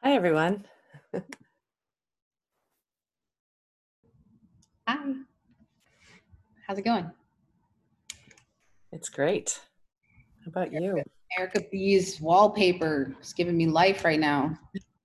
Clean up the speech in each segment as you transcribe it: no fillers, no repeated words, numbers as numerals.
Hi, everyone. Hi. How's it going? It's great. How about you? Erica B's wallpaper is giving me life right now.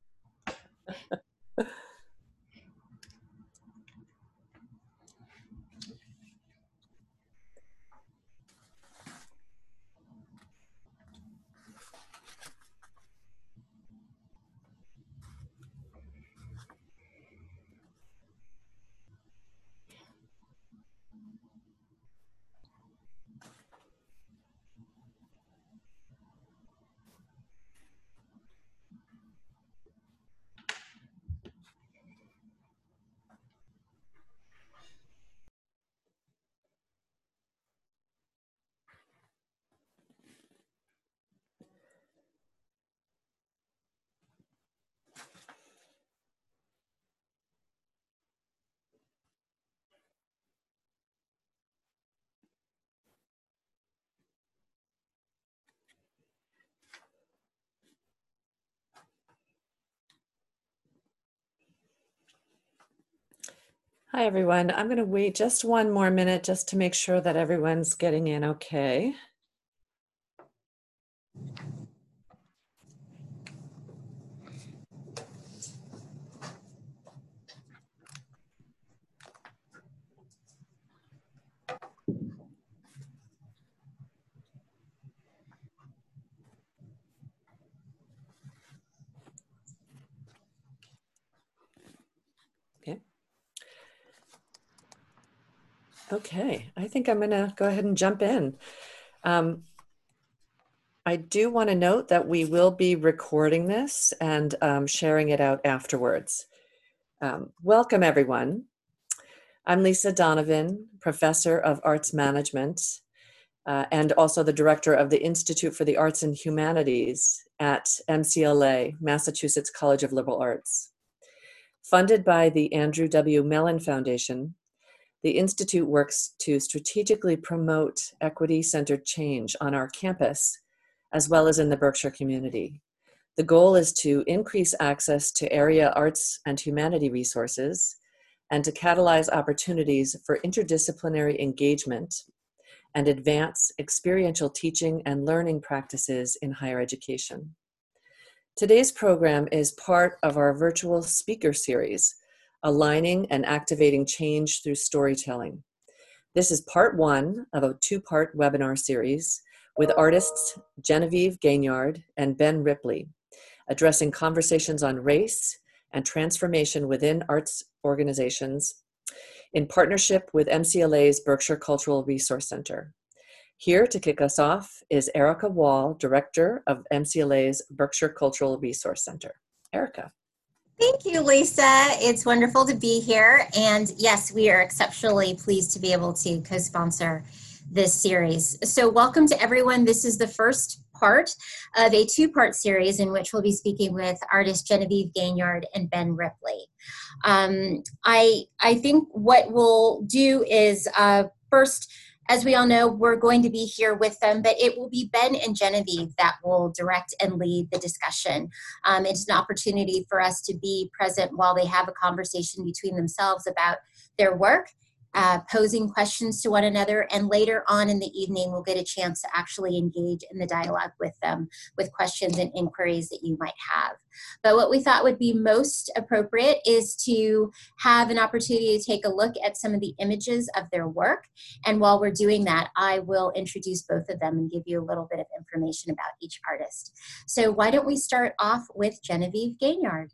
Hi, everyone. I'm going to wait just one more minute just to make sure that everyone's getting in okay. Okay. Okay, I think I'm going to go ahead and jump in. I do want to note that we will be recording this and sharing it out afterwards. Welcome, everyone. I'm Lisa Donovan, Professor of Arts Management, and also the Director of the Institute for the Arts and Humanities at MCLA, Massachusetts College of Liberal Arts. Funded by the Andrew W. Mellon Foundation, the Institute works to strategically promote equity-centered change on our campus, as well as in the Berkshire community. The goal is to increase access to area arts and humanity resources and to catalyze opportunities for interdisciplinary engagement and advance experiential teaching and learning practices in higher education. Today's program is part of our virtual speaker series, Aligning and Activating Change Through Storytelling. This is part one of a two-part webinar series with artists Genevieve Gaignard and Ben Ripley, addressing conversations on race and transformation within arts organizations in partnership with MCLA's Berkshire Cultural Resource Center. Here to kick us off is Erica Wall, Director of MCLA's Berkshire Cultural Resource Center. Erica. Thank you, Lisa. It's wonderful to be here. And yes, we are exceptionally pleased to be able to co-sponsor this series. So welcome to everyone. This is the first part of a two-part series in which we'll be speaking with artists Genevieve Gaignard and Ben Ripley. I think what we'll do is first, as we all know, we're going to be here with them, but it will be Ben and Genevieve that will direct and lead the discussion. It's an opportunity for us to be present while they have a conversation between themselves about their work, posing questions to one another, and later on in the evening, we'll get a chance to actually engage in the dialogue with them with questions and inquiries that you might have. But what we thought would be most appropriate is to have an opportunity to take a look at some of the images of their work. And while we're doing that, I will introduce both of them and give you a little bit of information about each artist. So why don't we start off with Genevieve Gaignard.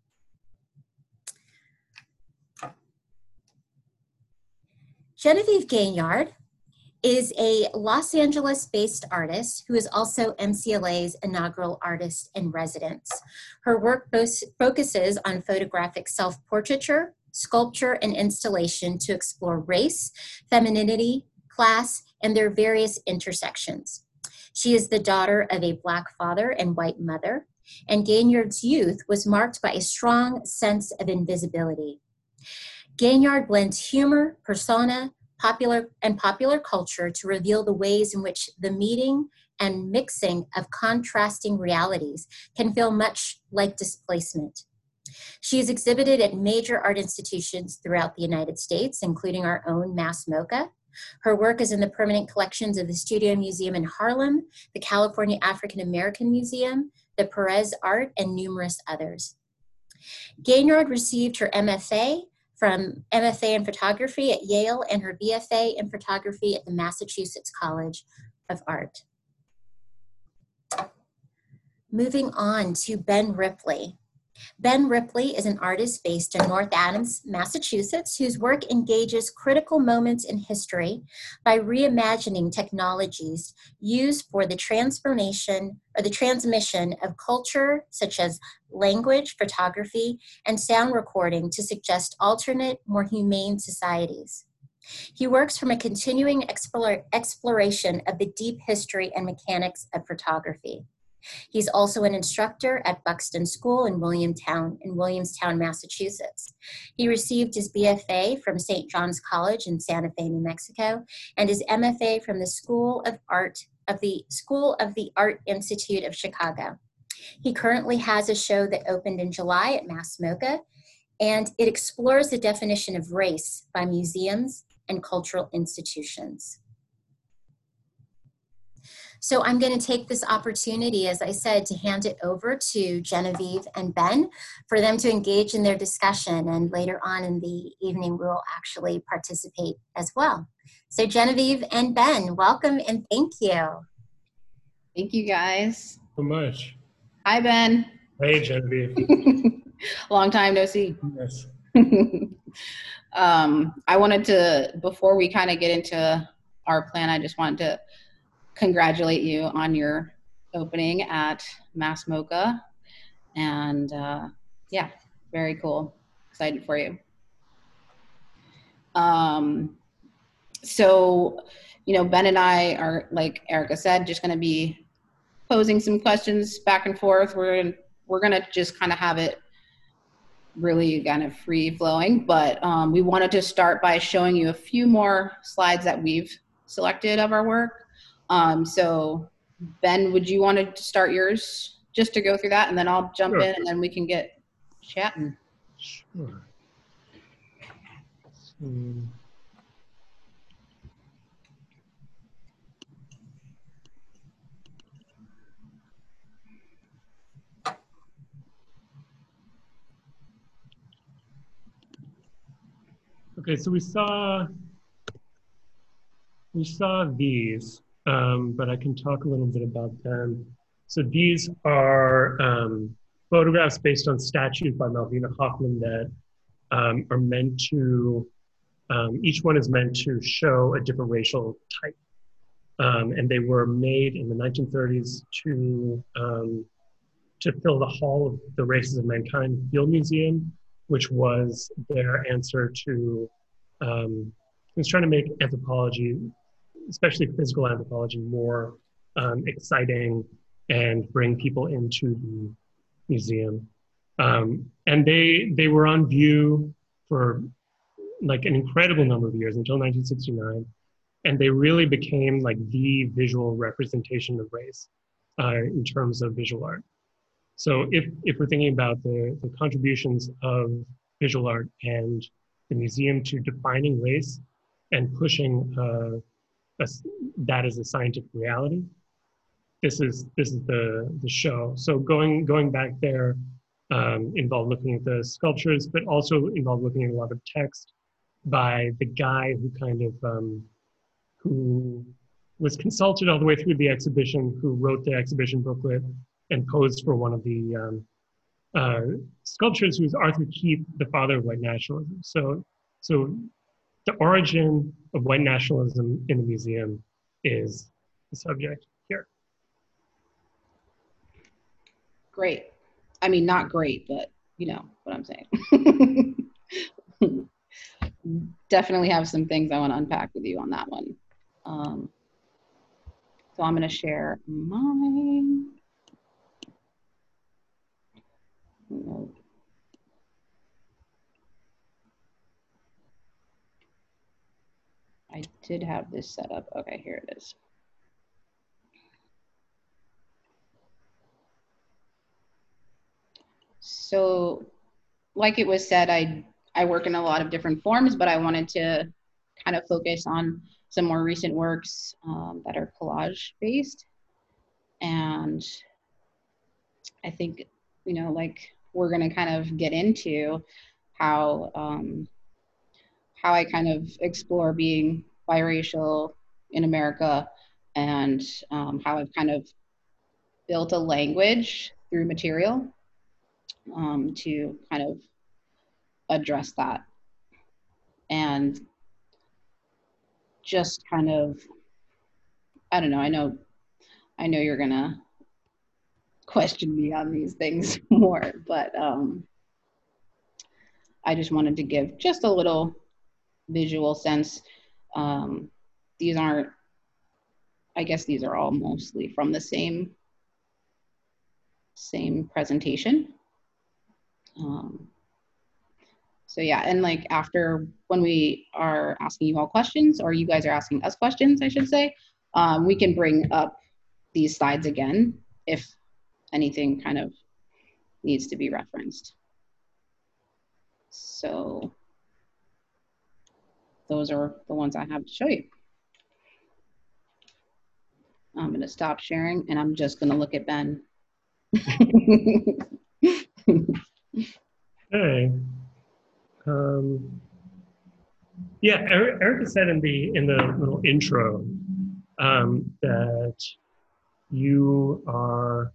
Genevieve Gaignard is a Los Angeles-based artist who is also MCLA's inaugural artist in residence. Her work focuses on photographic self-portraiture, sculpture, and installation to explore race, femininity, class, and their various intersections. She is the daughter of a Black father and white mother, and Gaignard's youth was marked by a strong sense of invisibility. Gaignard blends humor, persona, popular culture to reveal the ways in which the meeting and mixing of contrasting realities can feel much like displacement. She is exhibited at major art institutions throughout the United States, including our own Mass MoCA. Her work is in the permanent collections of the Studio Museum in Harlem, the California African American Museum, the Perez Art, and numerous others. Gaynard received her MFA in photography at Yale and her BFA in photography at the Massachusetts College of Art. Moving on to Ben Ripley. Ben Ripley is an artist based in North Adams, Massachusetts, whose work engages critical moments in history by reimagining technologies used for the transformation or the transmission of culture, such as language, photography, and sound recording to suggest alternate, more humane societies. He works from a continuing exploration of the deep history and mechanics of photography. He's also an instructor at Buxton School in Williamstown, Massachusetts. He received his BFA from St. John's College in Santa Fe, New Mexico, and his MFA from the School of the Art Institute of Chicago. He currently has a show that opened in July at Mass MoCA, and it explores the definition of race by museums and cultural institutions. So I'm going to take this opportunity, as I said, to hand it over to Genevieve and Ben for them to engage in their discussion. And later on in the evening, we'll actually participate as well. So Genevieve and Ben, welcome and thank you. Thank you, guys. So much. Hi, Ben. Hey, Genevieve. Long time no see. Yes. I wanted to, before we kind of get into our plan, I just wanted to congratulate you on your opening at Mass MoCA. And yeah, very cool. Excited for you. So, you know, Ben and I are, like Erica said, just going to be posing some questions back and forth. We're going to just kind of have it really kind of free flowing, but we wanted to start by showing you a few more slides that we've selected of our work. So Ben, would you want to start yours just to go through that, and then I'll jump in and then we can get chatting. Sure. Okay, so we saw these, but I can talk a little bit about them. So these are photographs based on statues by Malvina Hoffman that are meant to, each one is meant to show a different racial type. And they were made in the 1930s to fill the Hall of the Races of Mankind Field Museum, which was their answer to, it was trying to make anthropology, especially physical anthropology, more exciting and bring people into the museum. And they were on view for like an incredible number of years until 1969. And they really became like the visual representation of race in terms of visual art. So if we're thinking about the contributions of visual art and the museum to defining race and pushing that as a scientific reality, this is the show. So going back there involved looking at the sculptures, but also involved looking at a lot of text by the guy who kind of who was consulted all the way through the exhibition, who wrote the exhibition booklet and posed for one of the sculptures, who was Arthur Keith, the father of white nationalism. So the origin of white nationalism in the museum is the subject here. Great. I mean, not great, but you know what I'm saying. Definitely have some things I want to unpack with you on that one. So I'm going to share mine. I did have this set up. Okay, here it is. So like it was said, I work in a lot of different forms, but I wanted to kind of focus on some more recent works that are collage based. And I think, like we're going to kind of get into how I kind of explore being biracial in America, and how I've kind of built a language through material to kind of address that, and just kind of, I don't know, I know you're gonna question me on these things more, but I just wanted to give just a little visual sense. These aren't, I guess these are all mostly from the same presentation. So yeah, and like after, when we are asking you all questions, or you guys are asking us questions, I should say, we can bring up these slides again if anything kind of needs to be referenced. So those are the ones I have to show you. I'm going to stop sharing, and I'm just going to look at Ben. Okay. Yeah, Erica said in the little intro that you are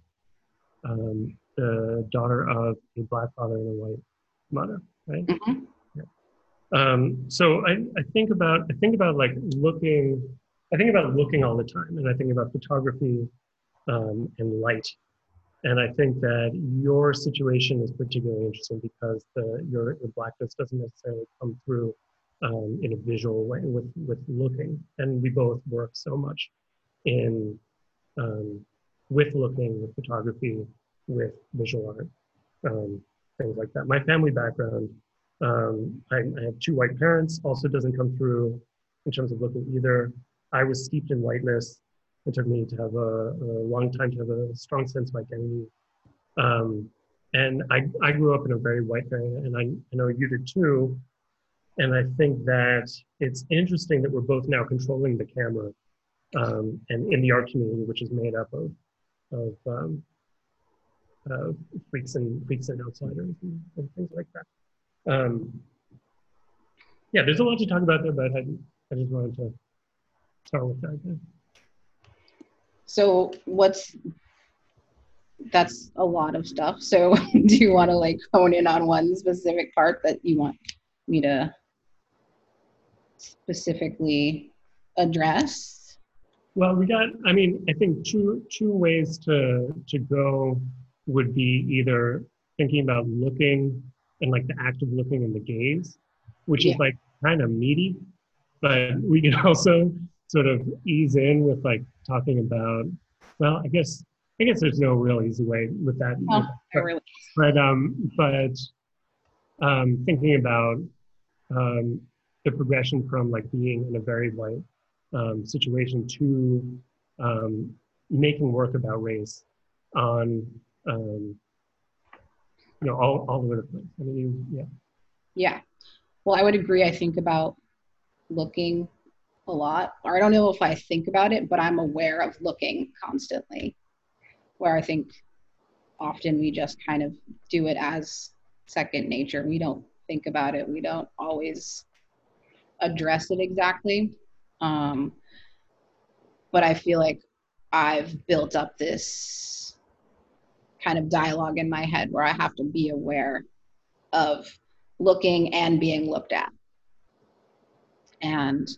the daughter of a Black father and a white mother, right? Mm-hmm. Yeah. So I think about like looking. I think about looking all the time, and I think about photography and light. And I think that your situation is particularly interesting because your Blackness doesn't necessarily come through in a visual way with looking. And we both work so much in with looking, with photography, with visual art, things like that. My family background, I have two white parents, also doesn't come through in terms of looking either. I was steeped in whiteness. It took me to have a long time to have a strong sense of identity. And I grew up in a very white area, and I know you did too. And I think that it's interesting that we're both now controlling the camera, and in the art community, which is made up of freaks and outsiders and things like that. Yeah, there's a lot to talk about there, but I just wanted to start with that. So that's a lot of stuff. So do you want to like hone in on one specific part that you want me to specifically address? Well, I think two ways to go would be either thinking about looking and like the act of looking in the gaze, which is like kind of meaty, but we can also sort of ease in with like talking about, well, I guess there's no real easy way with that. But thinking about the progression from like being in a very white situation to making work about race on all over the place. I mean, yeah. Well, I would agree. I think about looking a lot, or I don't know if I think about it, but I'm aware of looking constantly, where I think often we just kind of do it as second nature. We don't think about it. We don't always address it exactly. But I feel like I've built up this kind of dialogue in my head where I have to be aware of looking and being looked at. And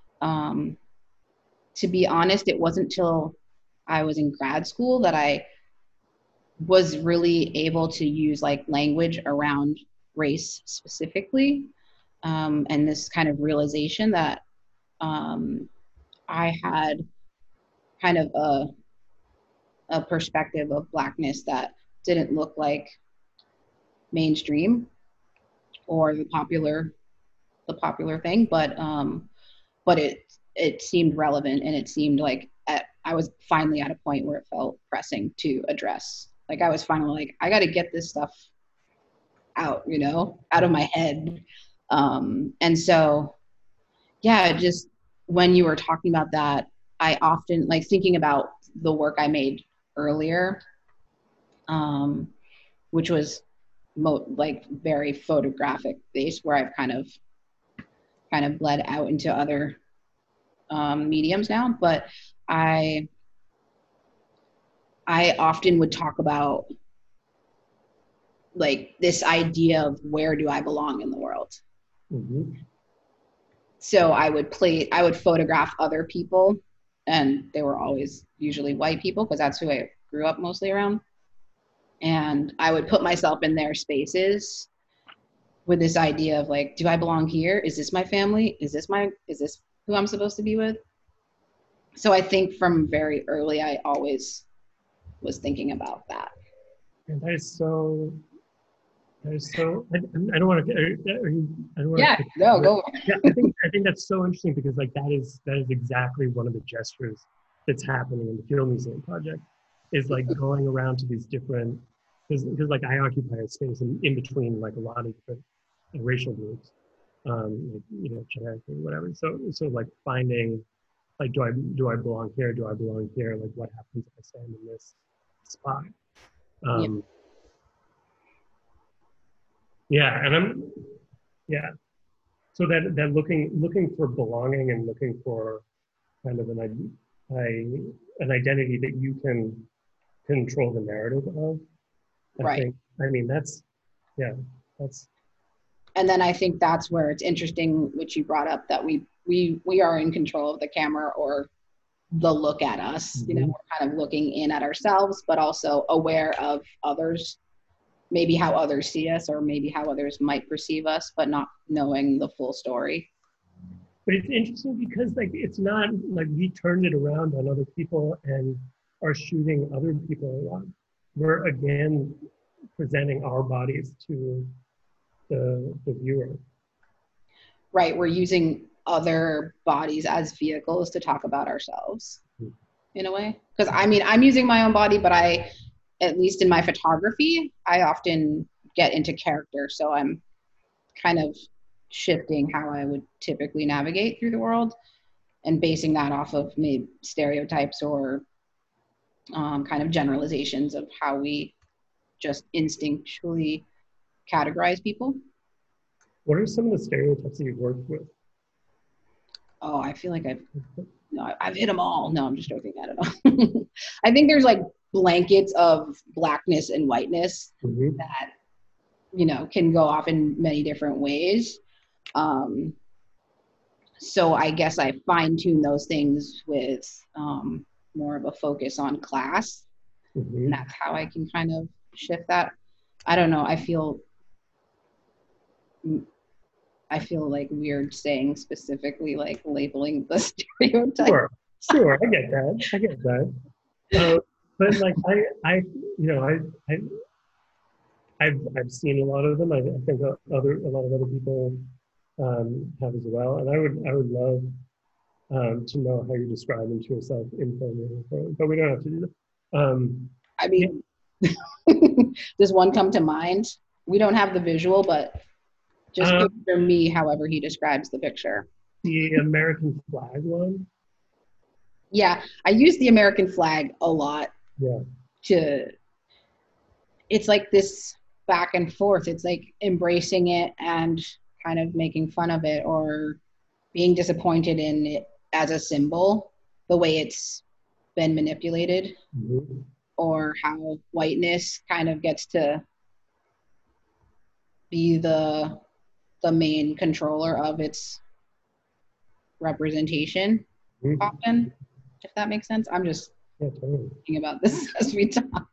to be honest, it wasn't till I was in grad school that I was really able to use like language around race specifically. And this kind of realization that I had kind of a perspective of Blackness that didn't look like mainstream or the popular thing, but it seemed relevant, and it seemed like I was finally at a point where it felt pressing to address. Like I was finally like, I got to get this stuff out, out of my head. And so, yeah, just when you were talking about that, I often like thinking about the work I made earlier, which was like very photographic based, where I've kind of bled out into other mediums now. But I often would talk about like this idea of where do I belong in the world. Mm-hmm. So I would photograph other people, and they were always usually white people because that's who I grew up mostly around. And I would put myself in their spaces with this idea of like, do I belong here? Is this my family? Is this who I'm supposed to be with? So I think from very early, I always was thinking about that. And that is so. I don't want to. I don't want Yeah, to. no, go. Yeah, I think that's so interesting because like that is exactly one of the gestures that's happening in the Field Museum project, is like going around to these different, because like I occupy a space in between like a lot of different racial groups, like, genetically, whatever. So like finding, like, do I belong here? Do I belong here? Like, what happens if I stand in this spot? Yeah, and so that looking for belonging and looking for kind of an identity that you can control the narrative of. Right. That's. And then I think that's where it's interesting, which you brought up, that we are in control of the camera or the look at us. Mm-hmm. We're kind of looking in at ourselves, but also aware of others, maybe how others see us or maybe how others might perceive us, but not knowing the full story. But it's interesting because like it's not like we turned it around on other people and are shooting other people a lot. We're again presenting our bodies to the viewer. Right, we're using other bodies as vehicles to talk about ourselves in a way. Because I'm using my own body, but at least in my photography, I often get into character. So I'm kind of shifting how I would typically navigate through the world and basing that off of maybe stereotypes or kind of generalizations of how we just instinctually categorize people. What are some of the stereotypes that you've worked with? Oh, I feel like I've hit them all. No, I'm just joking. I don't know. I think there's like blankets of blackness and whiteness mm-hmm. that, can go off in many different ways. So I guess I fine tune those things with more of a focus on class. Mm-hmm. And that's how I can kind of shift that. I don't know. I feel like weird saying specifically like labeling the stereotype. Sure. I get that. But like I've seen a lot of them. I think a lot of other people have as well. And I would love to know how you describe them to yourself informally, but we don't have to do that. Does one come to mind? We don't have the visual, but just picture me however he describes the picture. The American flag one? Yeah, I use the American flag a lot. Yeah. It's like this back and forth. It's like embracing it and kind of making fun of it or being disappointed in it as a symbol, the way it's been manipulated, mm-hmm. or how whiteness kind of gets to be the main controller of its representation, mm-hmm. often, if that makes sense. I'm just totally thinking about this as we talk.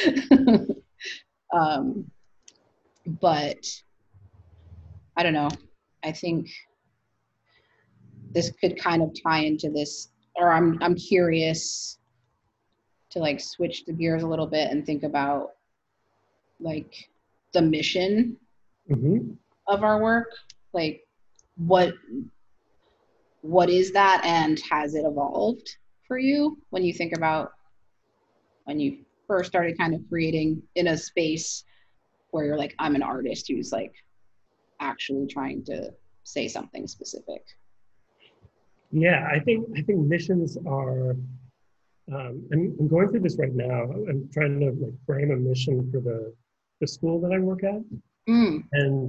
But I don't know. I think this could kind of tie into this, or I'm curious to like switch the gears a little bit and think about like the mission mm-hmm. of our work. Like what is that, and has it evolved for you when you think about when you first started kind of creating in a space where you're like, I'm an artist who's like actually trying to say something specific? Yeah, I think missions are. I'm going through this right now. I'm trying to like frame a mission for the school that I work at, and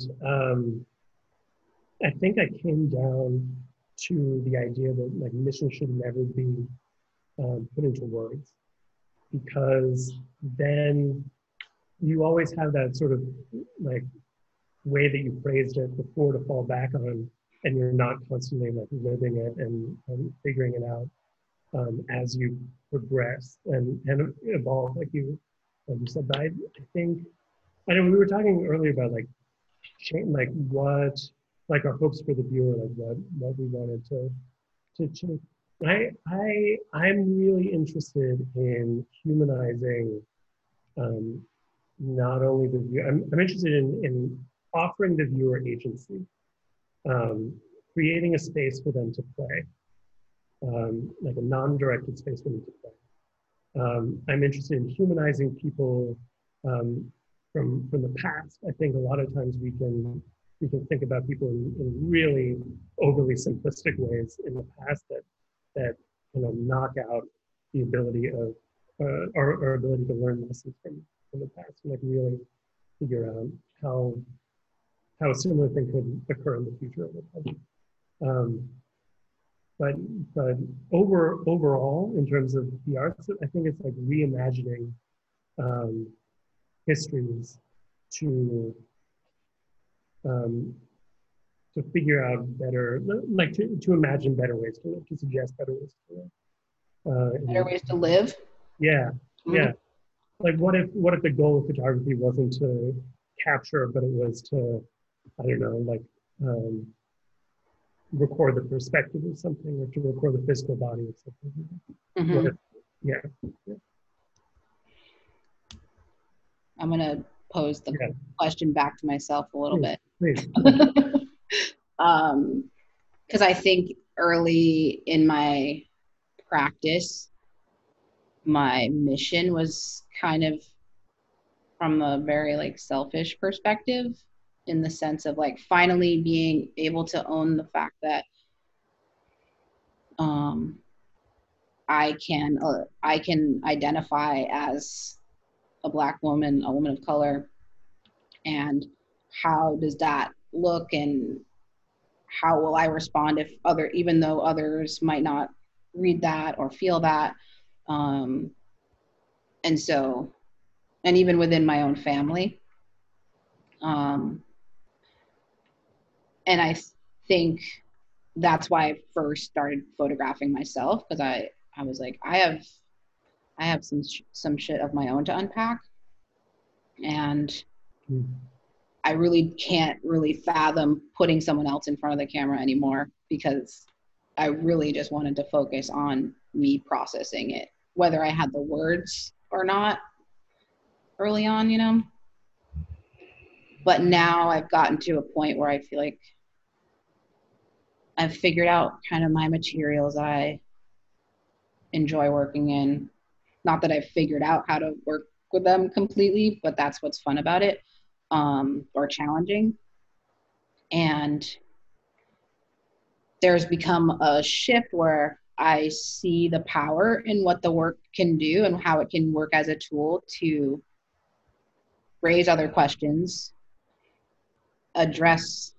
I think I came down to the idea that like mission should never be put into words, because then you always have that sort of like way that you phrased it before to fall back on, and you're not constantly like living it and figuring it out as you progress and evolve, like you said. But I think I know we were talking earlier about like like what like our hopes for the viewer, like what we wanted to change. I'm really interested in humanizing not only the viewer. I'm interested in offering the viewer agency, creating a space for them to play, like a non-directed space for them to play. I'm interested in humanizing people from the past. I think a lot of times we can think about people in really overly simplistic ways in the past that knock out the ability of our ability to learn lessons from the past, and like really figure out how a similar thing could occur in the future of the present. But overall, in terms of the arts, I think it's like reimagining histories to figure out better, like to imagine better ways to live, to suggest better ways to live. Better ways to live? Yeah, yeah. Like what if the goal of photography wasn't to capture, but it was to, I don't know, like record the perspective of something, or to record the physical body of something. What if, yeah. I'm gonna pose the question back to myself a little bit. Please. Because I think early in my practice, my mission was kind of from a very like selfish perspective, in the sense of like finally being able to own the fact that I can identify as a Black woman, a woman of color, and how does that look, and how will I respond if even though others might not read that or feel that. And so, and even within my own family. And I think that's why I first started photographing myself, because I was like, I have some shit of my own to unpack, and I really can't really fathom putting someone else in front of the camera anymore, because I really just wanted to focus on me processing it, whether I had the words or not early on, you know. But now I've gotten to a point where I feel like I've figured out kind of my materials I enjoy working in. Not that I've figured out how to work with them completely, but that's what's fun about it, or challenging. And there's become a shift where I see the power in what the work can do and how it can work as a tool to raise other questions, address,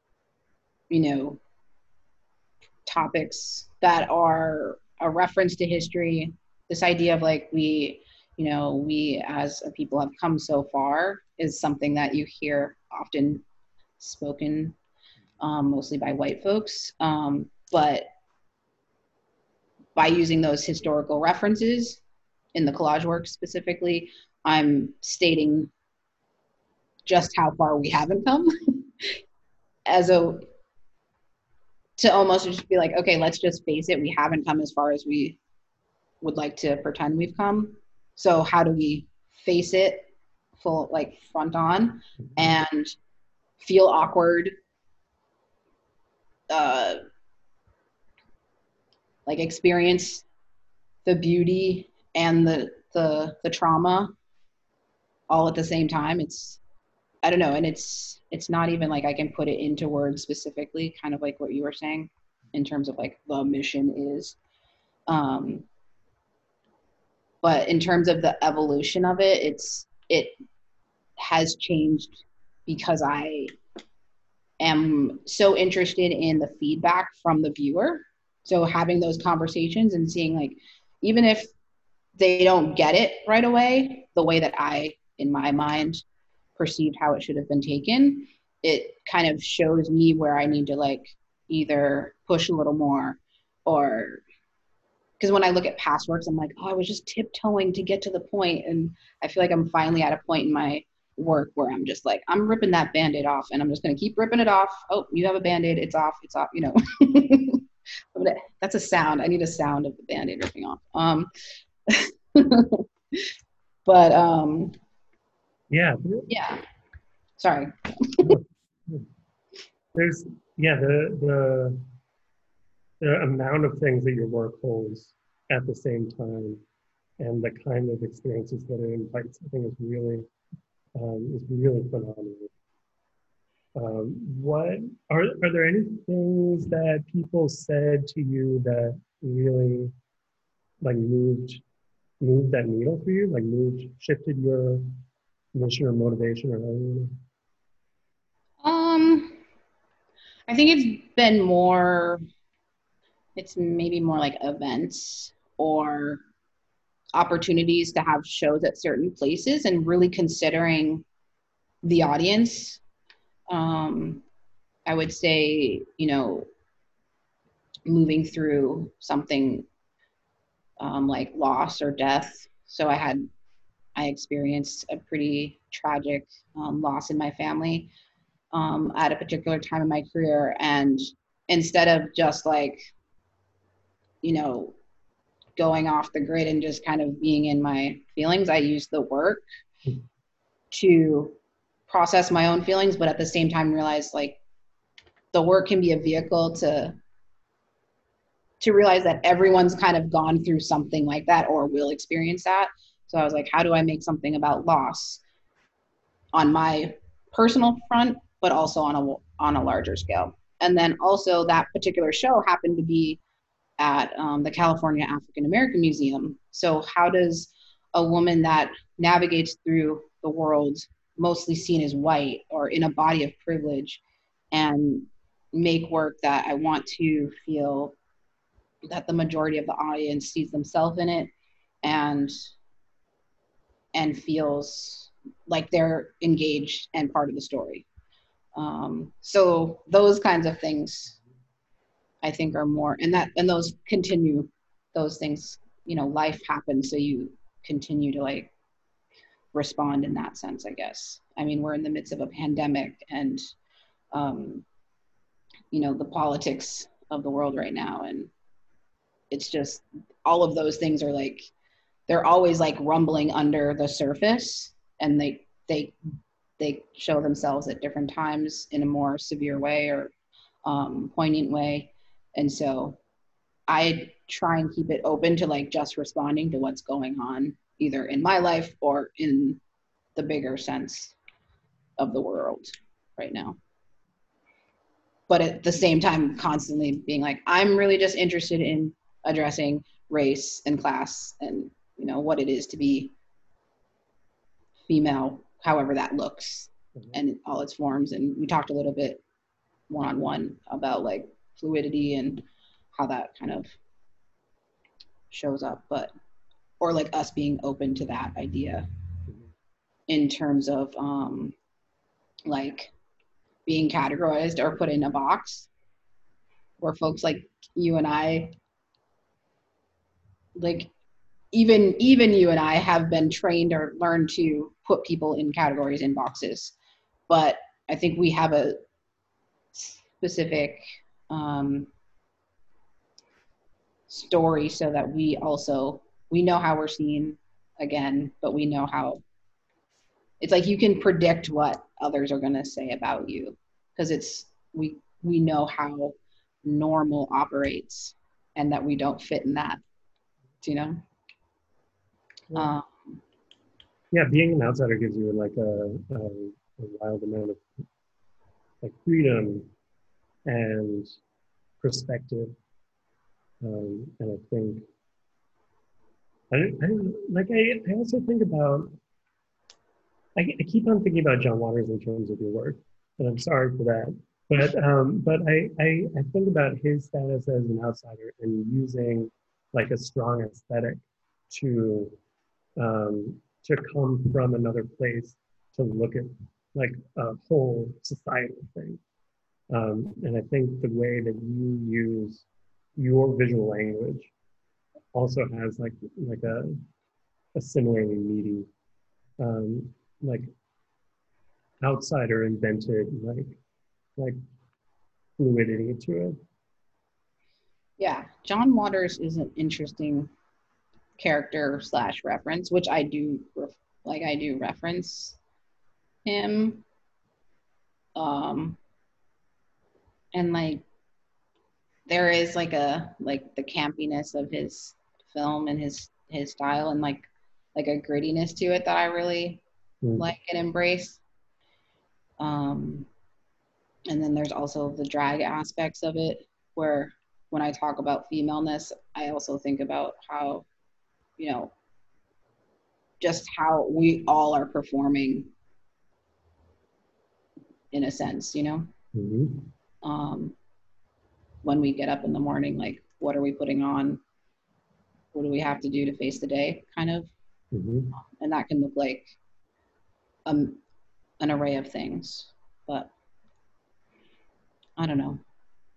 topics that are a reference to history. This idea of like we as a people have come so far is something that you hear often spoken, mostly by white folks. But by using those historical references in the collage work specifically, I'm stating just how far we haven't come to almost just be like, okay, let's just face it, we haven't come as far as we would like to pretend we've come. So how do we face it front on and feel awkward, experience the beauty and the trauma all at the same time. It's I don't know, and it's not even like I can put it into words specifically, kind of like what you were saying in terms of like the mission is. But in terms of the evolution of it, it has changed because I am so interested in the feedback from the viewer. So having those conversations and seeing, like, even if they don't get it right away, the way that I, in my mind, perceived how it should have been taken, it kind of shows me where I need to like either push a little more, or because when I look at past works, I'm like, oh, I was just tiptoeing to get to the point. And I feel like I'm finally at a point in my work where I'm just like, I'm ripping that Band-Aid off, and I'm just going to keep ripping it off. Oh, you have a Band-Aid. It's off. It's off, you know. That's a sound. I need a sound of the Band-Aid ripping off. But Yeah. yeah. Sorry. There's, yeah, the amount of things that your work holds at the same time, and the kind of experiences that it invites, I think is really phenomenal. What are there any things that people said to you that really like moved that needle for you, like shifted your mission or motivation or anything? I think it's maybe more like events or opportunities to have shows at certain places and really considering the audience. I would say, you know, moving through something like loss or death. So I experienced a pretty tragic loss in my family at a particular time in my career. And instead of just like, you know, going off the grid and just kind of being in my feelings, I used the work to process my own feelings, but at the same time realize like the work can be a vehicle to realize that everyone's kind of gone through something like that or will experience that. So I was like, how do I make something about loss on my personal front, but also on a larger scale? And then also that particular show happened to be at the California African American Museum. So how does a woman that navigates through the world mostly seen as white or in a body of privilege and make work that I want to feel that the majority of the audience sees themselves in it and feels like they're engaged and part of the story. So those kinds of things I think are more, and those continue, those things, you know, life happens, so you continue to like respond in that sense, I guess. I mean, we're in the midst of a pandemic and, you know, the politics of the world right now. And it's just, all of those things are like, they're always like rumbling under the surface, and they show themselves at different times in a more severe way or poignant way. And so I try and keep it open to like just responding to what's going on either in my life or in the bigger sense of the world right now. But at the same time, constantly being like, I'm really just interested in addressing race and class and, you know, what it is to be female, however that looks, and all its forms. And we talked a little bit one-on-one about like fluidity and how that kind of shows up, but, or like us being open to that idea in terms of like being categorized or put in a box, where folks like you and I, like even you and I have been trained or learned to put people in categories, in boxes. But I think we have a specific story so that we know how we're seen again, but we know how, it's like you can predict what others are going to say about you, because it's, we know how normal operates and that we don't fit in that, you know? Yeah, being an outsider gives you like wild amount of like freedom and perspective. And I think I also think about I keep on thinking about John Waters in terms of your work, and I'm sorry for that. But I think about his status as an outsider and using like a strong aesthetic to come from another place to look at like a whole societal thing. And I think the way that you use your visual language also has like a similarly meaty like outsider invented like fluidity to it. Yeah, John Waters is an interesting character slash reference, which I do reference him. And like there is like the campiness of his film and his style and like a grittiness to it that I really like and embrace. And then there's also the drag aspects of it, where when I talk about femaleness, I also think about how, you know, just how we all are performing in a sense, you know? Mm-hmm. When we get up in the morning, like, what are we putting on? What do we have to do to face the day, kind of? Mm-hmm. And that can look like an array of things, but I don't know.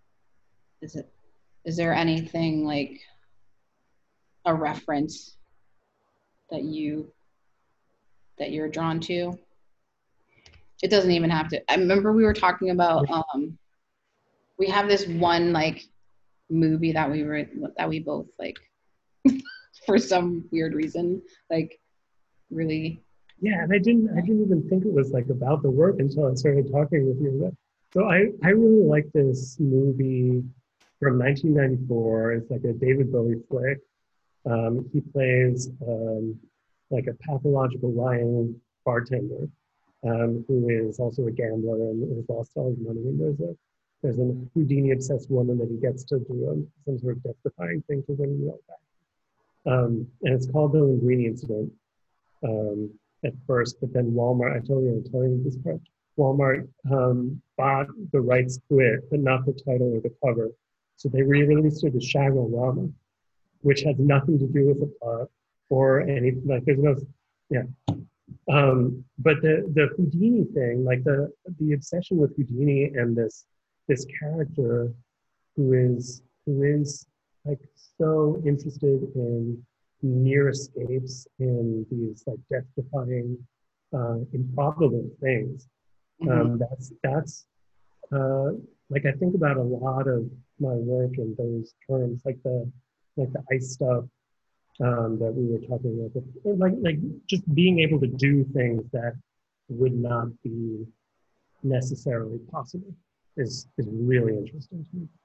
Is there anything like a reference that you're drawn to? It doesn't even have to. I remember we were talking about we have this one like movie that we both like for some weird reason like really. Yeah, and I didn't even think it was like about the work until I started talking with you. So I really like this movie from 1994. It's like a David Bowie flick. He plays like a pathological lying bartender who is also a gambler and has lost all his money. And there's a Houdini obsessed woman that he gets to do some sort of death-defying thing to win the all back. And it's called The Linguini Incident. At first, but then Walmart, I told you this part, Walmart bought the rights to it, but not the title or the cover. So they re-released it as Shagorama, which has nothing to do with the plot or anything, like there's no, yeah. But the Houdini thing, like the obsession with Houdini and this character who is like so interested in near escapes in these like death-defying, improbable things. That's like I think about a lot of my work in those terms, like the ice stuff that we were talking about, like just being able to do things that would not be necessarily possible is really interesting to me.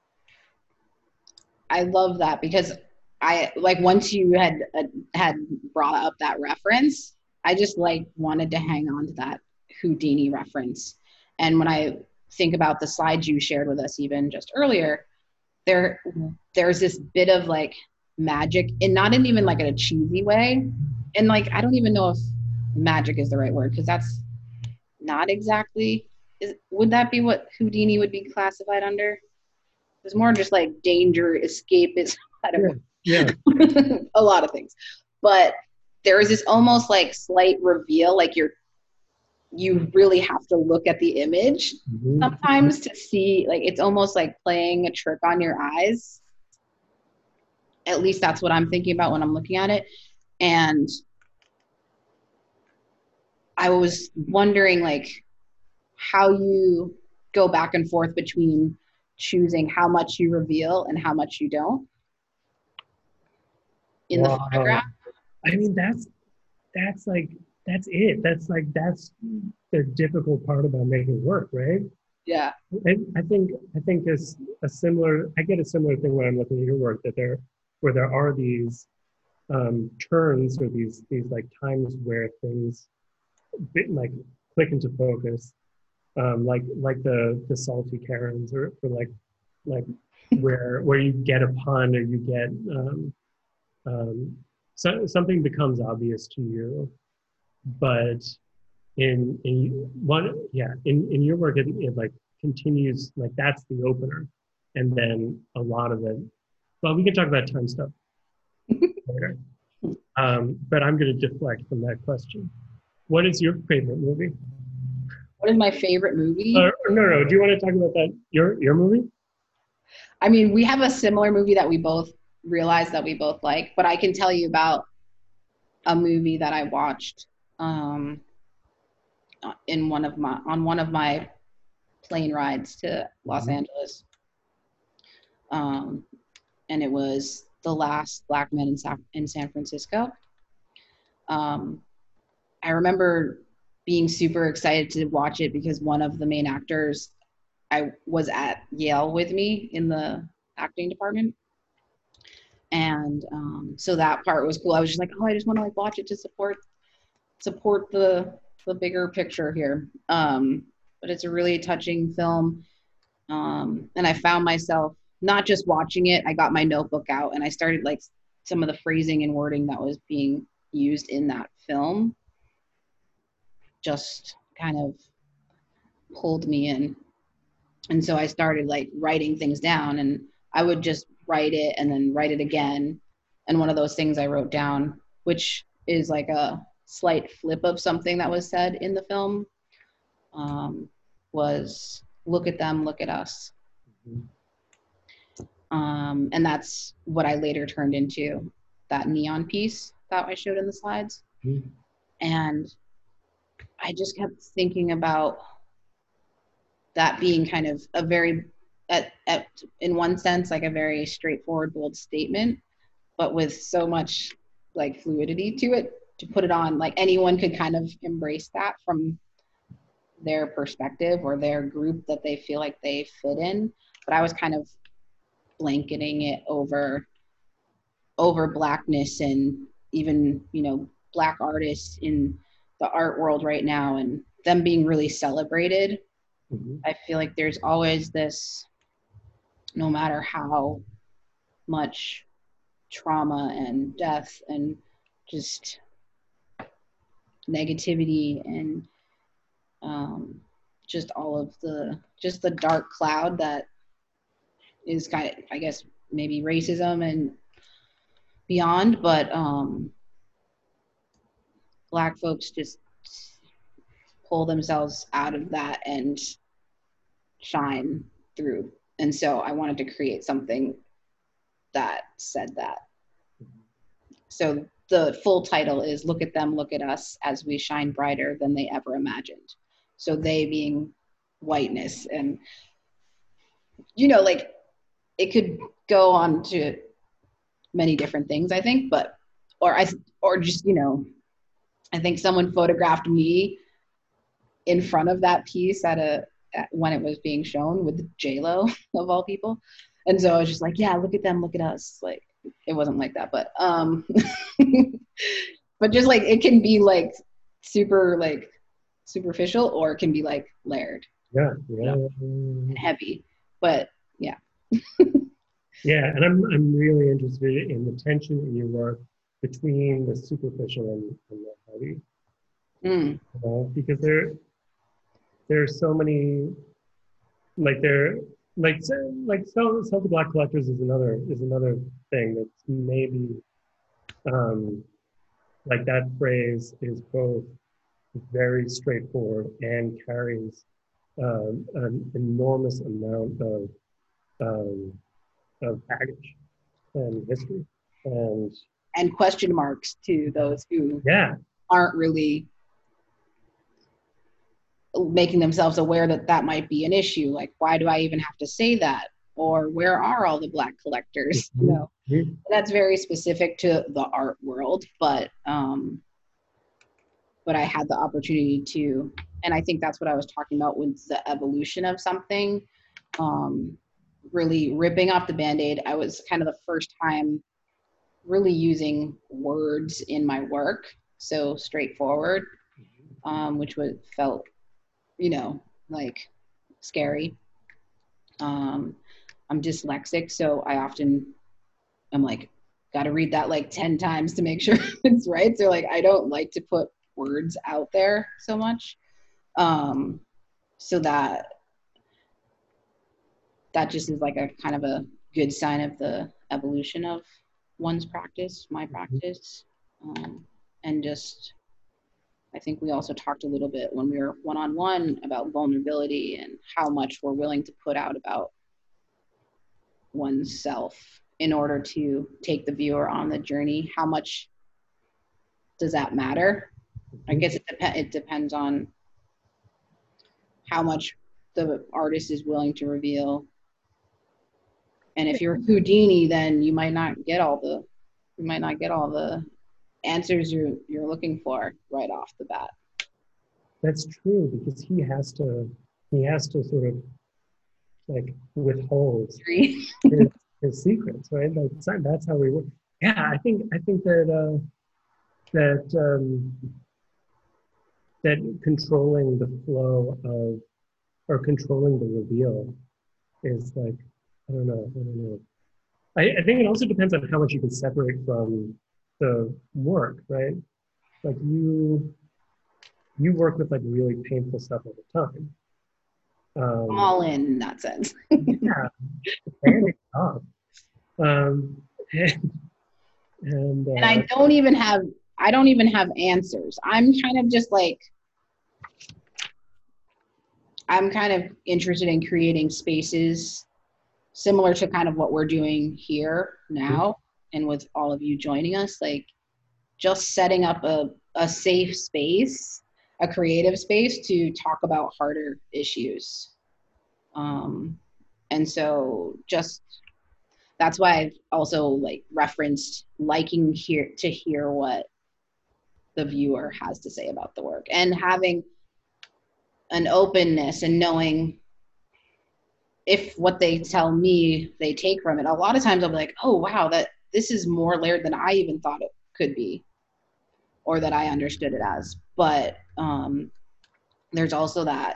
I love that because I like once you had brought up that reference, I just like wanted to hang on to that Houdini reference. And when I think about the slides you shared with us even just earlier, there's this bit of like magic, and not in even like in a cheesy way. And like I don't even know if magic is the right word because that's not exactly. Would that be what Houdini would be classified under? It's more just like danger, escapism. I don't know. Yeah. A lot of things. But there is this almost like slight reveal, like you really have to look at the image sometimes to see, like it's almost like playing a trick on your eyes. At least that's what I'm thinking about when I'm looking at it. And I was wondering like how you go back and forth between choosing how much you reveal and how much you don't in the photograph. I mean, that's it. That's the difficult part about making work, right? Yeah. I think there's a similar. I get a similar thing when I'm looking at your work, that there are these turns or these like times where things like click into focus, like the salty Karens, or like where you get a pun, or you get something becomes obvious to you, but in your work, it like continues, like that's the opener, and then a lot of it. Well, we can talk about time stuff later, but I'm going to deflect from that question. What is your favorite movie? What is my favorite movie? No. Do you want to talk about that? Your movie? I mean, we have a similar movie that we both realize that we both like, but I can tell you about a movie that I watched on one of my plane rides to Los Angeles, and it was The Last Black Men in San Francisco. I remember being super excited to watch it because one of the main actors I was at Yale with me in the acting department. And so that part was cool. I was just like, oh, I just want to like watch it to support the bigger picture here. But it's a really touching film. And I found myself not just watching it, I got my notebook out and I started like some of the phrasing and wording that was being used in that film just kind of pulled me in. And so I started like writing things down, and I would just write it and then write it again. And one of those things I wrote down, which is like a slight flip of something that was said in the film, was look at them, look at us. And that's what I later turned into that neon piece that I showed in the slides. And I just kept thinking about that being kind of a very, in one sense, like a very straightforward, bold statement, but with so much like fluidity to it, to put it on, like anyone could kind of embrace that from their perspective or their group that they feel like they fit in. But I was kind of blanketing it over Blackness, and even, Black artists in the art world right now and them being really celebrated. I feel like there's always this, no matter how much trauma and death and just negativity and just all of the dark cloud that is kind of, I guess, maybe racism and beyond, but Black folks just pull themselves out of that and shine through. And so I wanted to create something that said that. So the full title is Look at Them, Look at Us as We Shine Brighter Than They Ever Imagined. So they being whiteness, and like it could go on to many different things, I think, or just I think someone photographed me in front of that piece when it was being shown with J-Lo of all people. And so I was just like, yeah, look at them, look at us. Like, it wasn't like that, but but just like, it can be like super like superficial, or it can be like layered. Yeah. And heavy, but yeah. Yeah, and I'm really interested in the tension in your work between the superficial and the heavy. Because there are so many, like Sell to Black Collectors is another thing that's maybe like that phrase is both very straightforward and carries an enormous amount of baggage and history and question marks to those who aren't really making themselves aware that might be an issue. Like, why do I even have to say that? Or where are all the Black collectors? That's very specific to the art world, but I had the opportunity to, and I think that's what I was talking about with the evolution of something, really ripping off the Band-Aid. I was kind of the first time really using words in my work, so straightforward. which felt, like scary. I'm dyslexic, so I often I'm like, got to read that like 10 times to make sure it's right. So like, I don't like to put words out there so much. So that just is like a kind of a good sign of the evolution of one's practice, my practice. And just, I think we also talked a little bit when we were one-on-one about vulnerability and how much we're willing to put out about oneself in order to take the viewer on the journey. How much does that matter? I guess it depends on how much the artist is willing to reveal. And if you're Houdini, then you might not get all the answers you're looking for right off the bat. That's true, because he has to sort of like withhold his secrets, right? Like that's how we work. Yeah, I think that that controlling the flow of, or controlling the reveal is like, I don't know. I think it also depends on how much you can separate from the work, right? Like you work with like really painful stuff all the time. I'm all in that sense. Yeah, it's tough. And I don't even have answers. I'm kind of just like, I'm kind of interested in creating spaces similar to kind of what we're doing here now, and with all of you joining us, like just setting up a safe space, a creative space to talk about harder issues. And so just, that's why I've also like referenced liking to hear what the viewer has to say about the work, and having an openness and knowing if what they tell me they take from it. A lot of times I'll be like, oh wow, that this is more layered than I even thought it could be, or that I understood it as. But there's also that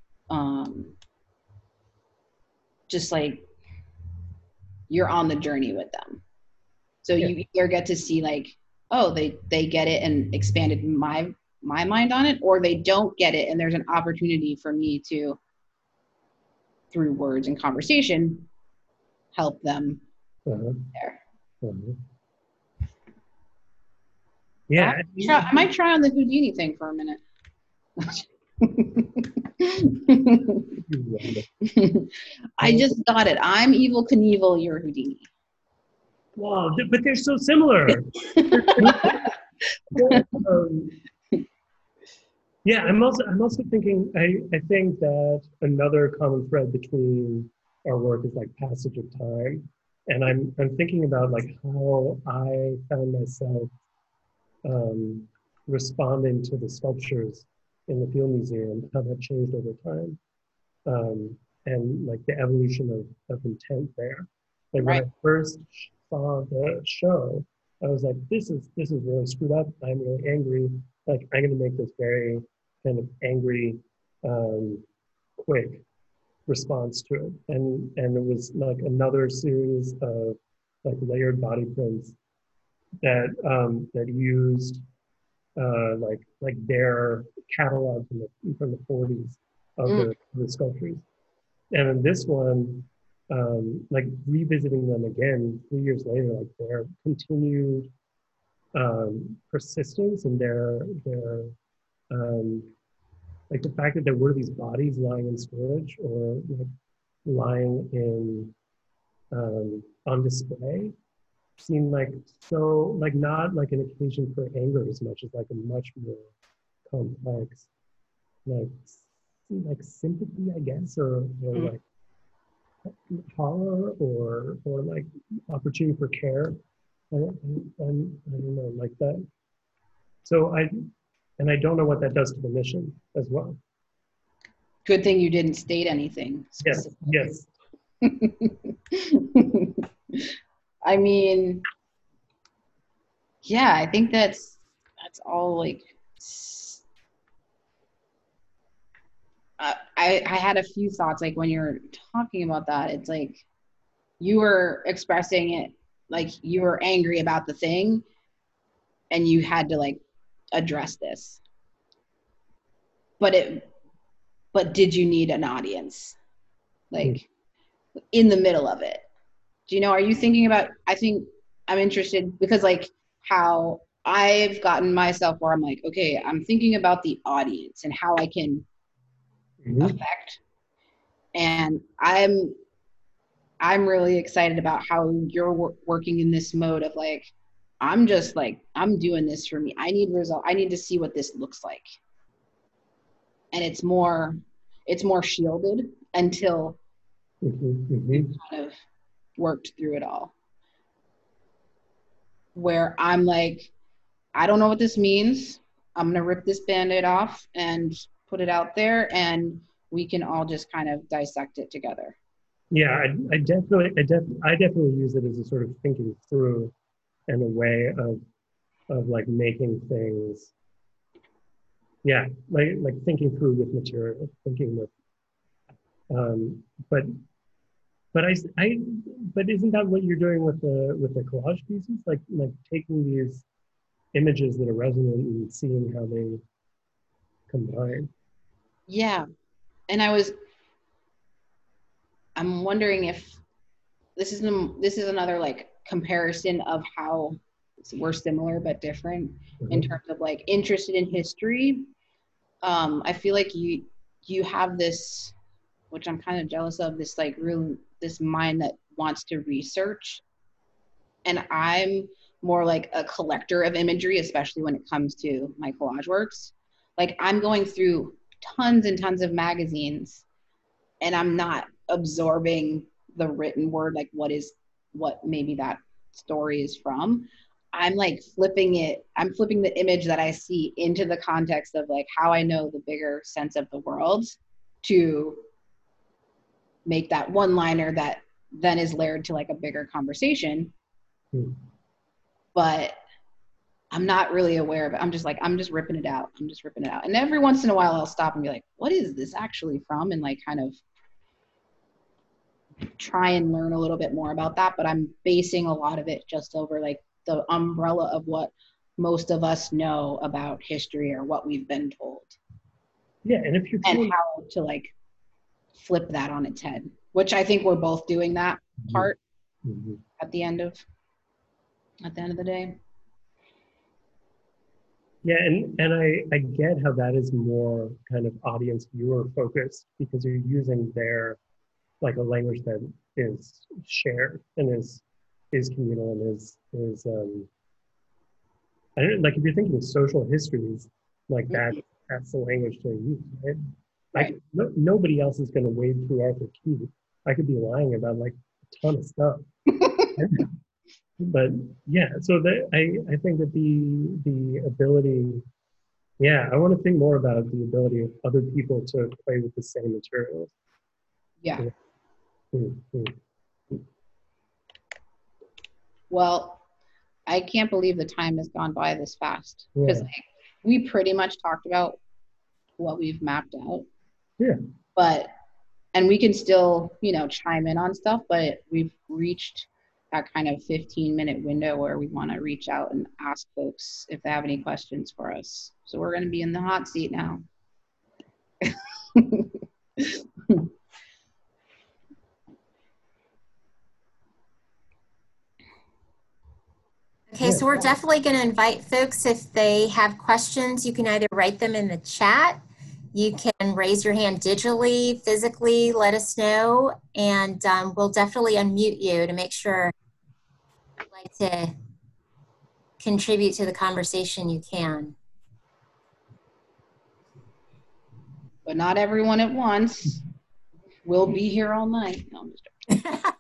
just like you're on the journey with them. So you either get to see like, oh, they get it and expanded my mind on it, or they don't get it and there's an opportunity for me to, through words and conversation, help them there. Yeah. I might try on the Houdini thing for a minute. I just got it. I'm Evel Knievel, you're Houdini. Wow, but they're so similar. Yeah, I'm also thinking, I think that another common thread between our work is like passage of time. And I'm thinking about like how I found myself responding to the sculptures in the Field Museum, how that changed over time. And like the evolution of intent there. Like when I first saw the show, I was like, this is really screwed up. I'm really angry. Like I'm gonna make this very kind of angry, quick response to it. And it was like another series of like layered body prints that that used like their catalog from the 40s of the sculptures. And in this one, like revisiting them again 3 years later, like their continued persistence and their like the fact that there were these bodies lying in storage or like lying in on display seemed like so like not like an occasion for anger as much as like a much more complex like sympathy, I guess, or like horror or like opportunity for care. I don't know, like that. So I don't know what that does to the mission as well. Good thing you didn't state anything specifically. Yes. I mean, yeah, I think that's all like I had a few thoughts, like when you're talking about that, it's like you were expressing it like you were angry about the thing and you had to like address this. But did you need an audience? Like in the middle of it? Do you know, are you thinking about, I think I'm interested because like how I've gotten myself where I'm like, okay, I'm thinking about the audience and how I can affect. And I'm really excited about how you're working in this mode of like, I'm just like, I'm doing this for me. I need result. I need to see what this looks like. And it's more shielded until we've kind of worked through it all. Where I'm like, I don't know what this means. I'm gonna rip this Band-Aid off and put it out there, and we can all just kind of dissect it together. Yeah, I definitely use it as a sort of thinking through and a way of like making things. Yeah, like thinking through with material, thinking with. But but isn't that what you're doing with the collage pieces? Like taking these images that are resonant and seeing how they combine. Yeah, and I'm wondering if this is another like comparison of how we're similar but different in terms of like interested in history. I feel like you have this, which I'm kind of jealous of, this like this mind that wants to research, and I'm more like a collector of imagery, especially when it comes to my collage works. Like I'm going through tons and tons of magazines and I'm not absorbing the written word, like what maybe that story is from. I'm like flipping the image that I see into the context of like how I know the bigger sense of the world to make that one liner that then is layered to like a bigger conversation. But I'm not really aware of it. I'm just ripping it out. And every once in a while I'll stop and be like, what is this actually from? And like kind of try and learn a little bit more about that. But I'm basing a lot of it just over like the umbrella of what most of us know about history or what we've been told. Yeah, and if you're and how to like flip that on its head, which I think we're both doing that part at the end of the day. Yeah, and I get how that is more kind of audience viewer focused because you're using their like a language that is shared and is communal and is I don't like if you're thinking of social histories like that's the language to use, right? Like nobody else is going to wade through Arthur Keith. I could be lying about like a ton of stuff. But yeah, so I think that the ability, yeah, I want to think more about the ability of other people to play with the same materials. Yeah. Well, I can't believe the time has gone by this fast because we pretty much talked about what we've mapped out. Yeah. And we can still, chime in on stuff, but we've reached that kind of 15-minute window where we want to reach out and ask folks if they have any questions for us. So we're going to be in the hot seat now. Okay, so we're definitely going to invite folks if they have questions. You can either write them in the chat, you can raise your hand digitally, physically, let us know, and we'll definitely unmute you to make sure you'd like to contribute to the conversation you can. But not everyone at once. We'll be here all night. No, I'm just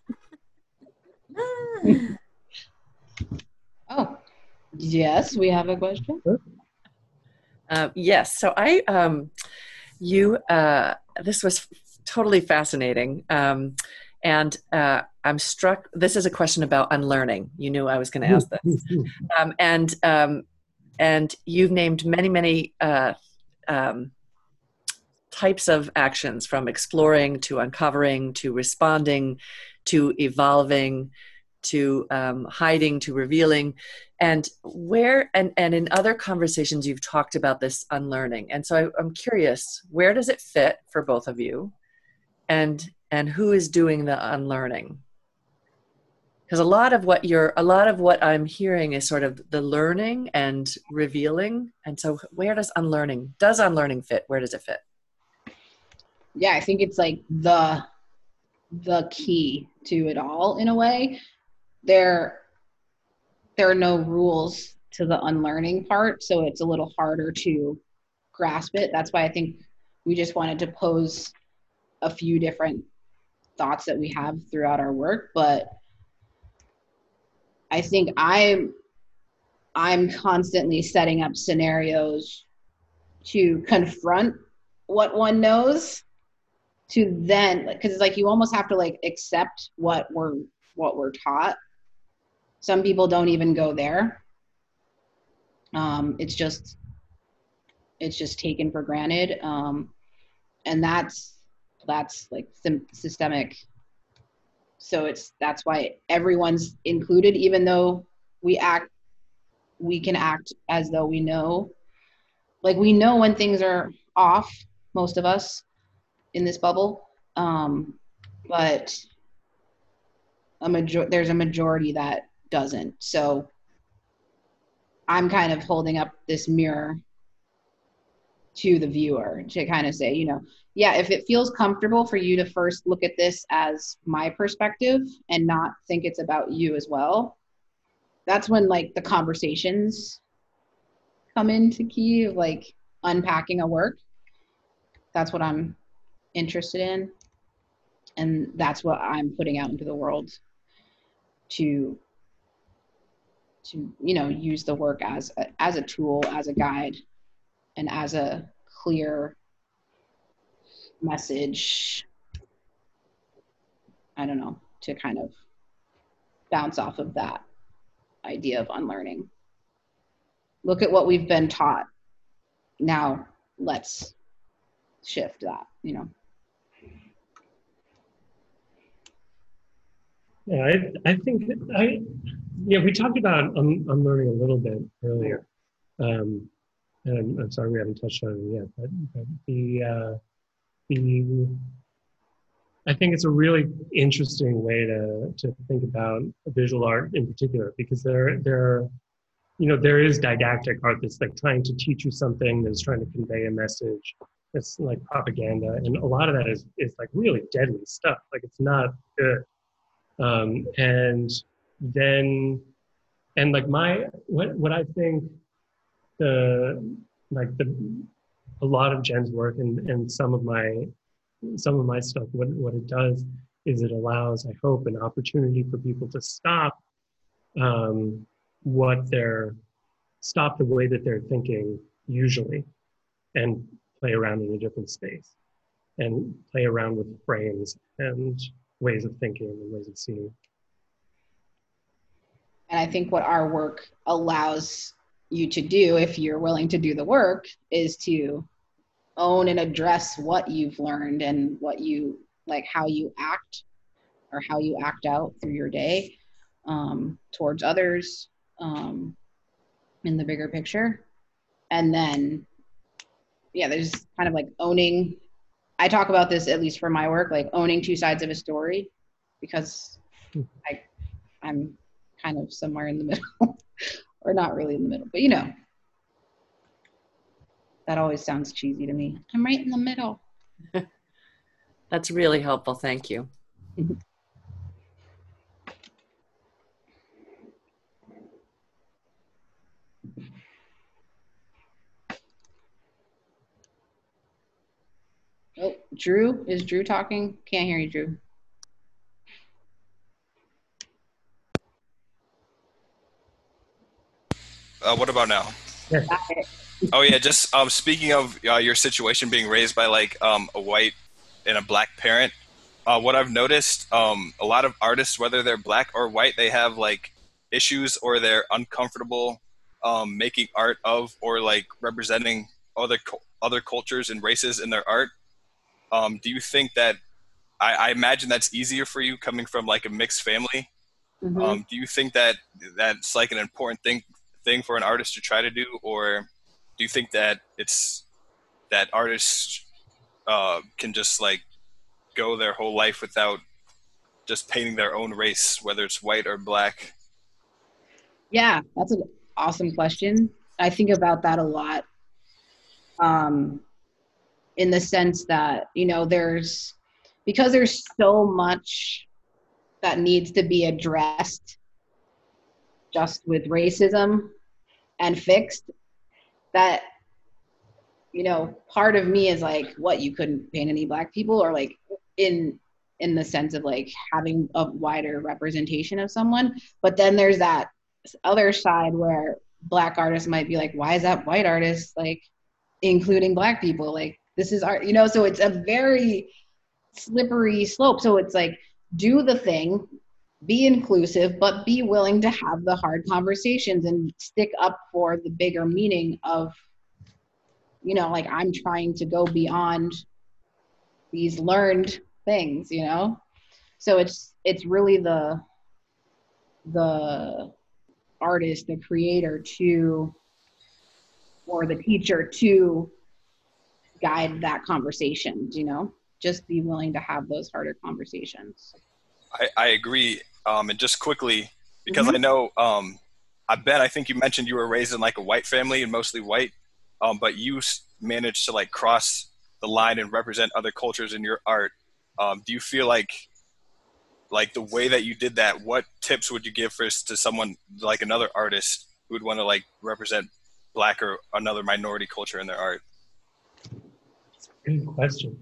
joking. Oh, yes, we have a question. Yes, so this was totally fascinating. And I'm struck, this is a question about unlearning. You knew I was going to ask this. And you've named many types of actions, from exploring to uncovering to responding to evolving to hiding to revealing. And in other conversations you've talked about this unlearning. And so I'm curious, where does it fit for both of you? And who is doing the unlearning? Because a lot of what I'm hearing is sort of the learning and revealing. And so where does unlearning fit? Where does it fit? Yeah, I think it's like the key to it all in a way. There are no rules to the unlearning part, so it's a little harder to grasp it. That's why I think we just wanted to pose a few different thoughts that we have throughout our work. But I think I'm constantly setting up scenarios to confront what one knows, to then, because it's like you almost have to like accept what we're taught. Some people don't even go there. It's just taken for granted, and that's like systemic. So that's why everyone's included, even though we can act as though we know. Like, we know when things are off, most of us in this bubble, but there's a majority that doesn't. So I'm kind of holding up this mirror to the viewer to kind of say, yeah, if it feels comfortable for you to first look at this as my perspective and not think it's about you as well, that's when like the conversations come into key of like unpacking a work. That's what I'm interested in. And that's what I'm putting out into the world to use the work as a tool, as a guide, and as a clear message, I don't know, to kind of bounce off of that idea of unlearning. Look at what we've been taught. Now let's shift that, Yeah, I think we talked about unlearning a little bit earlier, and I'm sorry we haven't touched on it yet. But I think it's a really interesting way to think about visual art in particular, because there is didactic art that's like trying to teach you something, that's trying to convey a message. It's like propaganda, and a lot of that is like really deadly stuff. Like, it's not good. And like what I think a lot of Jen's work and some of my stuff, what it does is it allows, I hope, an opportunity for people to stop the way that they're thinking usually, and play around in a different space, and play around with frames and ways of thinking and ways of seeing. And I think what our work allows you to do, if you're willing to do the work, is to own and address what you've learned and what you like, how you act or how you act out through your day towards others in the bigger picture. And then, there's kind of like owning. I talk about this, at least for my work, like owning two sides of a story, because I'm kind of somewhere in the middle, or not really in the middle, but that always sounds cheesy to me. I'm right in the middle. That's really helpful. Thank you. Oh, Drew, is Drew talking? Can't hear you, Drew. What about now? Yes. Oh yeah, just speaking of your situation being raised by like a white and a black parent, what I've noticed, a lot of artists, whether they're black or white, they have like issues, or they're uncomfortable making art of, or like representing other cultures and races in their art. Do you think that, I imagine that's easier for you coming from like a mixed family. Mm-hmm. Do you think that that's like an important thing for an artist to try to do, or do you think that it's that artists can just like go their whole life without just painting their own race, whether it's white or black? Yeah, that's an awesome question. I think about that a lot. In the sense that, because there's so much that needs to be addressed just with racism and fixed, that, part of me is like, what, you couldn't paint any black people? Or like in the sense of like having a wider representation of someone. But then there's that other side where black artists might be like, why is that white artist like including black people? Like, this is art, so it's a very slippery slope. So it's like, do the thing, be inclusive, but be willing to have the hard conversations and stick up for the bigger meaning of, like, I'm trying to go beyond these learned things, So it's really the artist, the creator or the teacher to guide that conversation, just be willing to have those harder conversations. I agree. And just quickly, because I know, I think you mentioned you were raised in like a white family and mostly white, but you managed to like cross the line and represent other cultures in your art. Do you feel like the way that you did that, what tips would you give to someone like another artist who would want to like represent black or another minority culture in their art? Good question.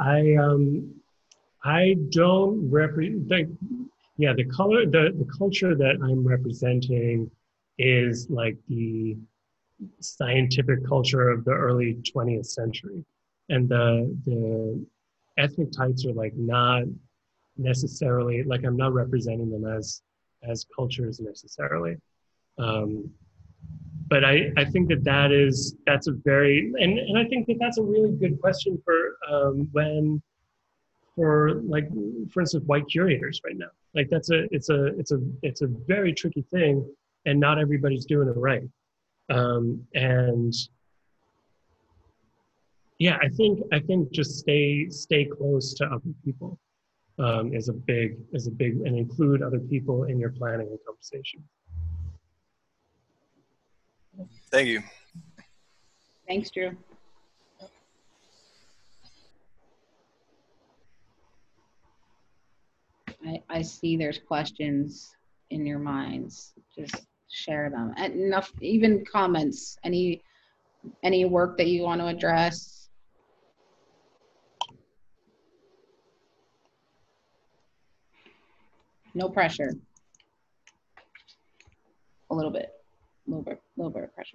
I don't represent, the culture that I'm representing is like the scientific culture of the early 20th century. And the ethnic types are like not necessarily, like I'm not representing them as cultures necessarily. But I think that's a very, and I think that's a really good question for for instance, white curators right now. Like it's a very tricky thing, and not everybody's doing it right. And yeah, I think just stay close to other people is a big, and include other people in your planning and conversation. Thank you. Thanks, Drew. I see there's questions in your minds. Just share them. And enough, even comments, any work that you want to address. No pressure. A little bit of pressure.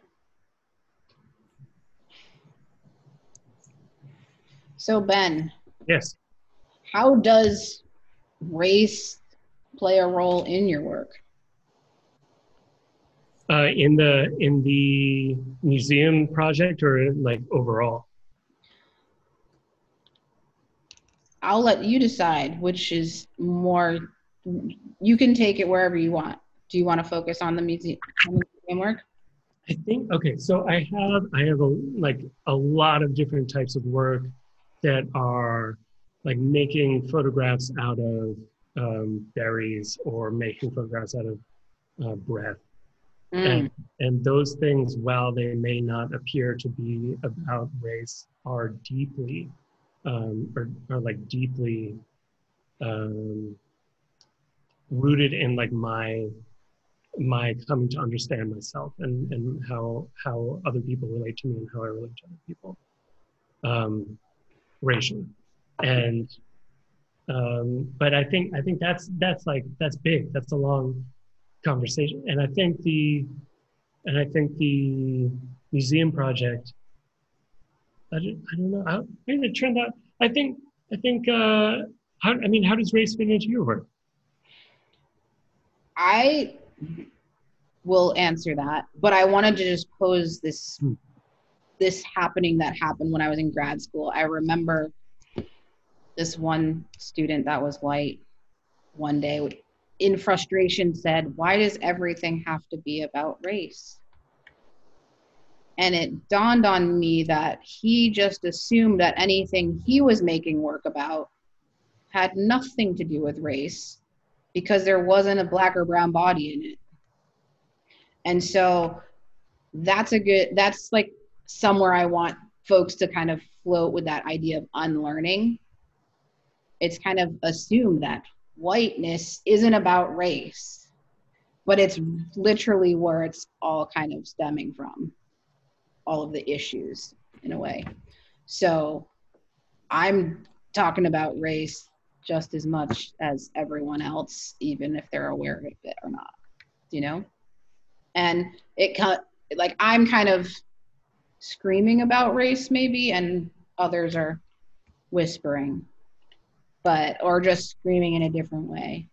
So Ben. Yes. How does race play a role in your work? In the museum project, or like overall? I'll let you decide which is more. You can take it wherever you want. Do you want to focus on the museum work? I think, okay, so I have a lot of different types of work that are like making photographs out of berries, or making photographs out of breath. And those things, while they may not appear to be about race, are deeply deeply rooted in like my coming to understand myself, and how other people relate to me, and how I relate to other people racially. And but I think that's big. That's a long conversation. And I think the museum project, I don't know how it turned out. I think how does race fit into your work? I will answer that, but I wanted to just pose this happening that happened when I was in grad school. I remember this one student that was white one day in frustration said, "Why does everything have to be about race?" And it dawned on me that he just assumed that anything he was making work about had nothing to do with race because there wasn't a black or brown body in it. And so that's like somewhere I want folks to kind of float with that idea of unlearning. It's kind of assumed that whiteness isn't about race, but it's literally where it's all kind of stemming from, all of the issues in a way. So I'm talking about race just as much as everyone else, even if they're aware of it or not, you know? And like I'm kind of screaming about race maybe, and others are whispering, or just screaming in a different way.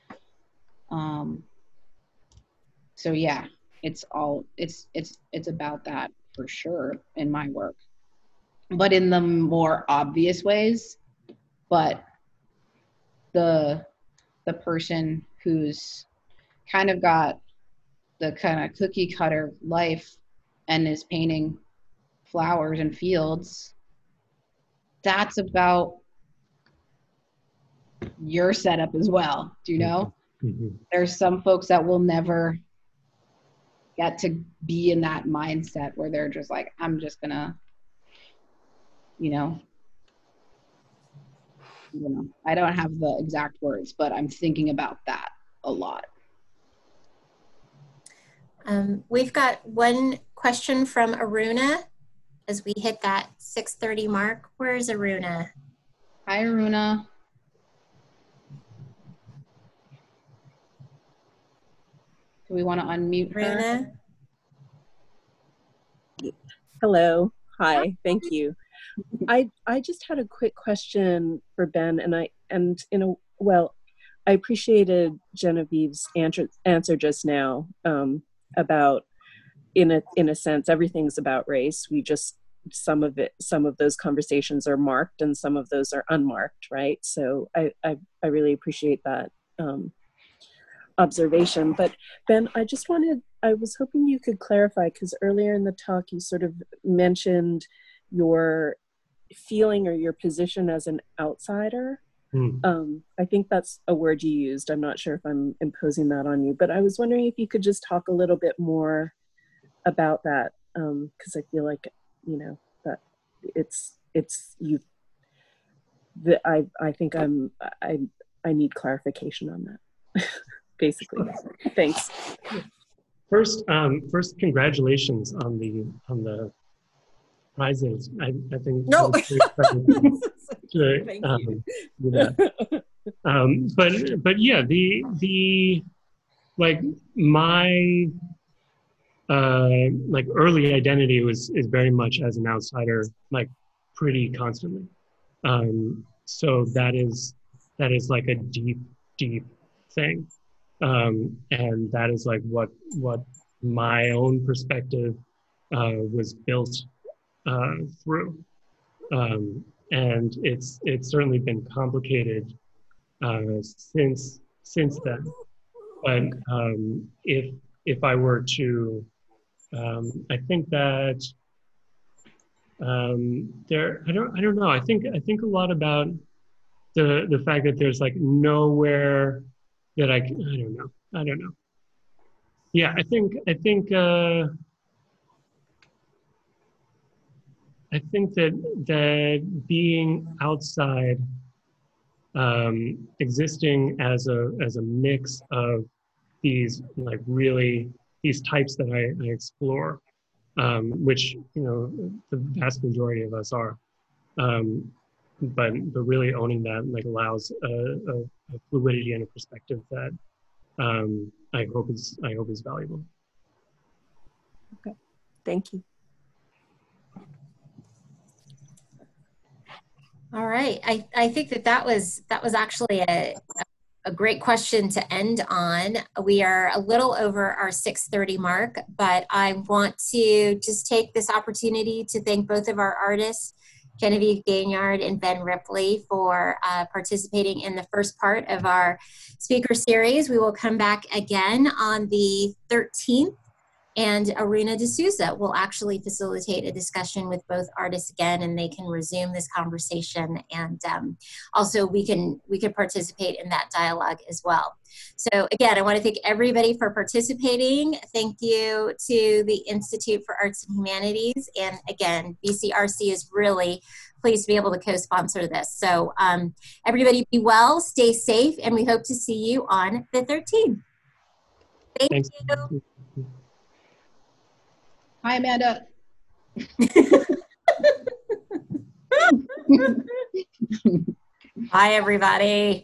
So yeah, it's about that for sure in my work, but in the more obvious ways. But the person who's kind of got the kind of cookie cutter life and is painting flowers and fields, that's about your setup as well. Do you know? Mm-hmm. There's some folks that will never get to be in that mindset where they're just like, I'm just gonna, I don't have the exact words, but I'm thinking about that a lot. We've got one question from Aruna as we hit that 6:30 mark. Where's Aruna? Hi, Aruna. Do we want to unmute her? Hello. Hi. Thank you. I just had a quick question for Ben, I appreciated Genevieve's answer just now about, in a sense, everything's about race. We just some of those conversations are marked and some of those are unmarked, right? So I really appreciate that observation. But Ben, I was hoping you could clarify, because earlier in the talk you sort of mentioned your feeling or your position as an outsider. I think that's a word you used. I'm not sure if I'm imposing that on you, but I was wondering if you could just talk a little bit more about that, because I feel like, that it's you. That I think I need clarification on that. Basically, thanks. First, congratulations on the prizes. I think no. Thank you. But yeah, the like my like early identity is very much as an outsider, like pretty constantly. So that is like a deep thing, and that is like what my own perspective was built through, and it's certainly been complicated since then. But if I were to, I think that I don't know. I think a lot about the fact that there's like nowhere that I don't know. Yeah, I think that being outside, existing as a mix of these like really these types that I explore, which the vast majority of us are, but really owning that like allows a fluidity and a perspective that I hope is valuable. Okay, thank you. All right, I think that was actually a great question to end on. We are a little over our 6:30 mark, but I want to just take this opportunity to thank both of our artists, Genevieve Gaignard and Ben Ripley for participating in the first part of our speaker series. We will come back again on the 13th, and Arena D'Souza will actually facilitate a discussion with both artists again, and they can resume this conversation. And also we can participate in that dialogue as well. So again, I want to thank everybody for participating. Thank you to the Institute for Arts and Humanities. And again, BCRC is really pleased to be able to co-sponsor this. So everybody be well, stay safe, and we hope to see you on the 13th. Thank you. Hi, Amanda. Bye, everybody.